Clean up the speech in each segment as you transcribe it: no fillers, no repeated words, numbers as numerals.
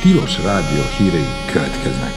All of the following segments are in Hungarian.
Tilos Rádió hírei következnek.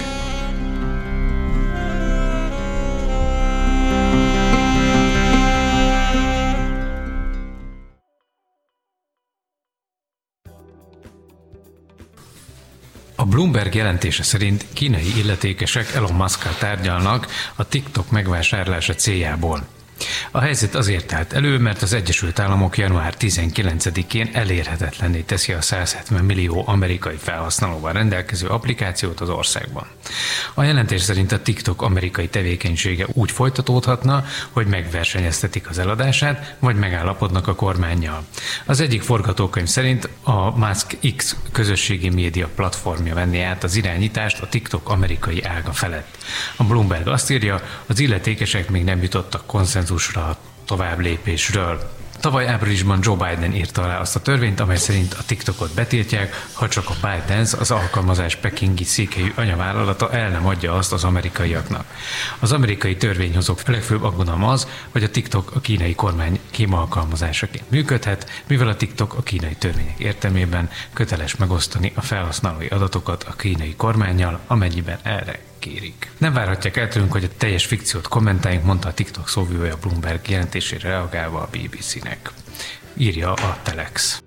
A Bloomberg jelentése szerint kínai illetékesek Elon Muskkal tárgyalnak a TikTok megvásárlása céljából. A helyzet azért állt elő, mert az Egyesült Államok január 19-én elérhetetlenné teszi a 170 millió amerikai felhasználóval rendelkező applikációt az országban. A jelentés szerint a TikTok amerikai tevékenysége úgy folytatódhatna, hogy megversenyeztetik az eladását, vagy megállapodnak a kormánnyal. Az egyik forgatókönyv szerint a Musk X közösségi média platformja venné át az irányítást a TikTok amerikai ága felett. A Bloomberg azt írja, az illetékesek még nem jutottak konszenzusra a tovább lépésről. Tavaly áprilisban Joe Biden írta alá azt a törvényt, amely szerint a TikTokot betiltják, ha csak a ByteDance, az alkalmazás pekingi székhelyű anyavállalata el nem adja azt az amerikaiaknak. Az amerikai törvényhozók legfőbb aggodalma az, hogy a TikTok a kínai kormány kémalkalmazásaként működhet, mivel a TikTok a kínai törvények értelmében köteles megosztani a felhasználói adatokat a kínai kormánnyal, amennyiben erre kérik. Nem várhatják el tőlünk, hogy a teljes fikciót kommentáljunk, mondta a TikTok szóvivője a Bloomberg jelentésére reagálva a BBC-nek. Írja a Telex.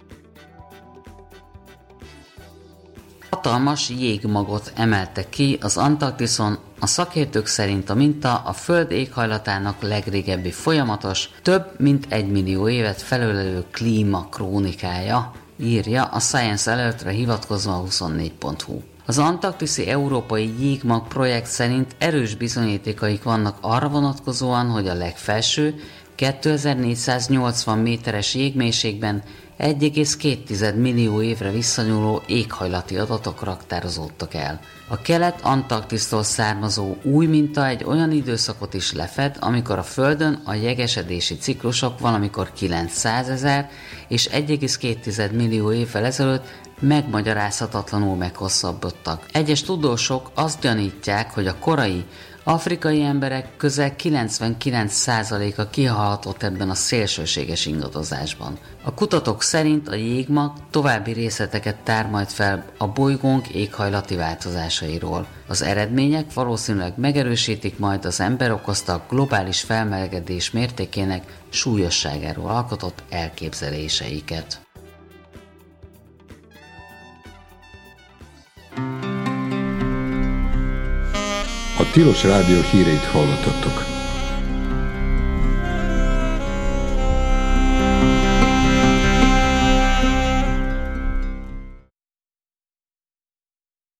Hatalmas jégmagot emeltek ki az Antarktiszon, a szakértők szerint a minta a Föld éghajlatának legrégebbi folyamatos, több mint 1 millió évet felölelő klímakrónikája, írja a Science Alertre hivatkozva a 24.hu. Az antarktiszi európai jégmag projekt szerint erős bizonyítékaik vannak arra vonatkozóan, hogy a legfelső 2480 méteres jégmélységben 1,2 millió évre visszanyúló éghajlati adatok raktározódtak el. A kelet-Antarktisztól származó új minta egy olyan időszakot is lefed, amikor a Földön a jegesedési ciklusok valamikor 900 000 és 1,2 millió évvel ezelőtt megmagyarázhatatlanul meghosszabbodtak. Egyes tudósok azt gyanítják, hogy a korai afrikai emberek közel 99%-a kihalhatott ebben a szélsőséges ingadozásban. A kutatók szerint a jégmag további részleteket tár majd fel a bolygónk éghajlati változásairól. Az eredmények valószínűleg megerősítik majd az ember okozta globális felmelegedés mértékének súlyosságáról alkotott elképzeléseiket. A Tilos Rádió híreit hallottattok.